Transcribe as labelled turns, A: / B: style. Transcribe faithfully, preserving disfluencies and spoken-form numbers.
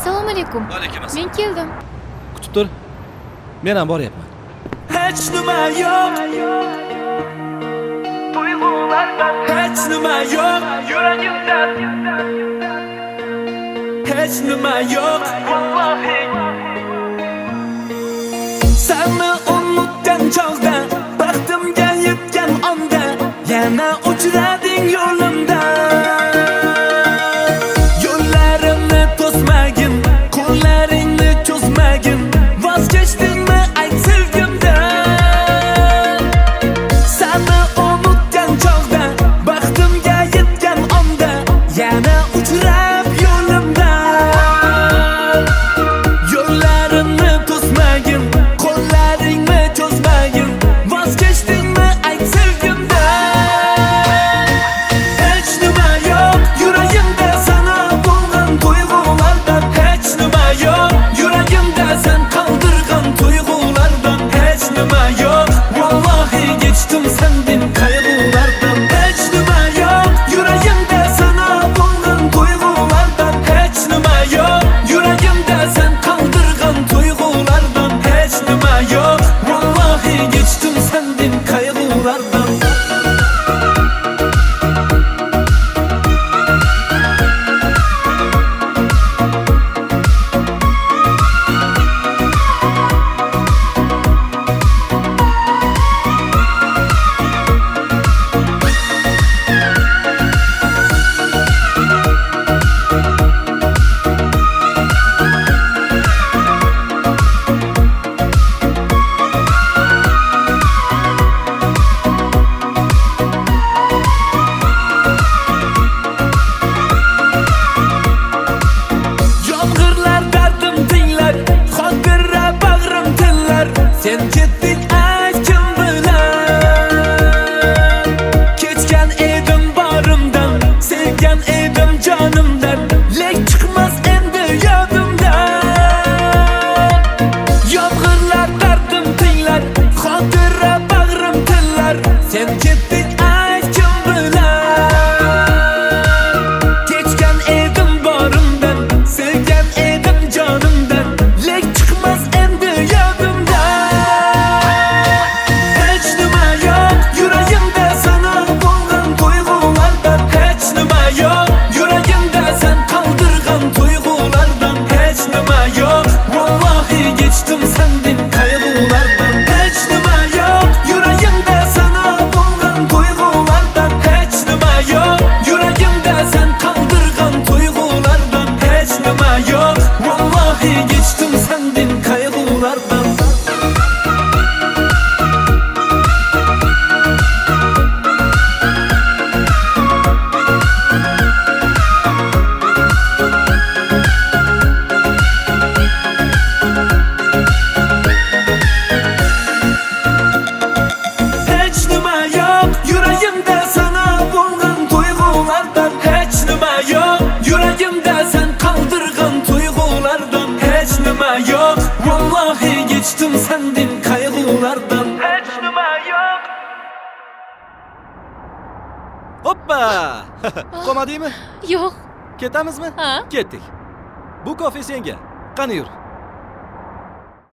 A: Assalomu alaykum.
B: Alaykum assalom.
A: Men keldim.
B: Kutib tur. Men ham boryapman.
C: Hech nima yo'q. Tuyg'ulardan hech nima yo'q. Yuragimda hech nima yo'q. Vallahi Seni unutgan chog'da, baxtimga yetgan onda, yana uchrading yo'limda. Yo'llarimni to'smagin, qo'llaringni cho'zmagin. Vaz kechdingmi ayt sevgimdan. Seni unutgan chog'da, baxtimga yetgan onda, yana uchrab yo'limdan. Yo'llarimni to'smagin, qo'llaringni cho'zmagin. Vaz kechdingmi ayt sevgimdan. Hech nima yo'q yuragimda sana bo'lgan tuyg'ulardan. Hech nima yo'q yuragimda sen qoldirgan tuyg'ulardan. Hech nima yo'q vallahi kechdim sendin qayg'ulardan. Hech nima yo'q yuragimda sana bo'lgan tuyg'ulardan. Hech nima yo'q yuragimda sen qoldirgan tuyg'ulardan. Hech nima yo'q vallahi kechdim sendin qayg'ulardan. Yomg'irlar dardim tinglar, xotira bag'rim tillar. Sen ketding aytkim bilan. Kechgan edim borimdan, sevgan edim jonimdan. Lek chiqmas endi yodimdan. Yomg'irlar dardim tinglar, xotira bag'rim tillar. Sen ketding aytkim bilan. Kechgan edim borimdan, sevgan edim jonimdan. Lek chiqmas endi yodimdan. Hech nima yo'q yuragimda sana bo'lgan tuyg'ulardan. Hech nima yo'q yuragimda sen qoldirgan tuyg'ulardan. Hech nima yo'q vallahi kechdim sendin qayg'ulardan. Hech nima yo'q yuragimda sana bo'lgan tuyg'ulardan. Hech nima yo'q yuragimda sen qoldirgan tuyg'ulardan. Hech nima yo'q vallahi kechdim sendin qayg'ulardan. Hech nima yo'q yuragimda sana bo'lgan tuyg'ulardan. Hech nima yo'q yuragimda sen qoldirgan tuyg'ulardan. Hech nima yo'q vallahi kechdim sendin qayg'ulardan. Hech nima yo'q.
B: Hoppa! Qo'madingmi?
A: Yo'q.
B: Ketamizmi?
A: Ha?
B: Ketdik. Bu kofe senga. Qani yur.